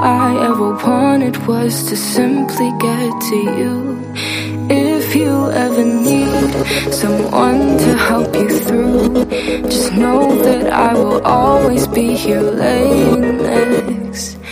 I ever wanted was to simply get to you. If you ever need someone to help you through, just know that I will always be here laying next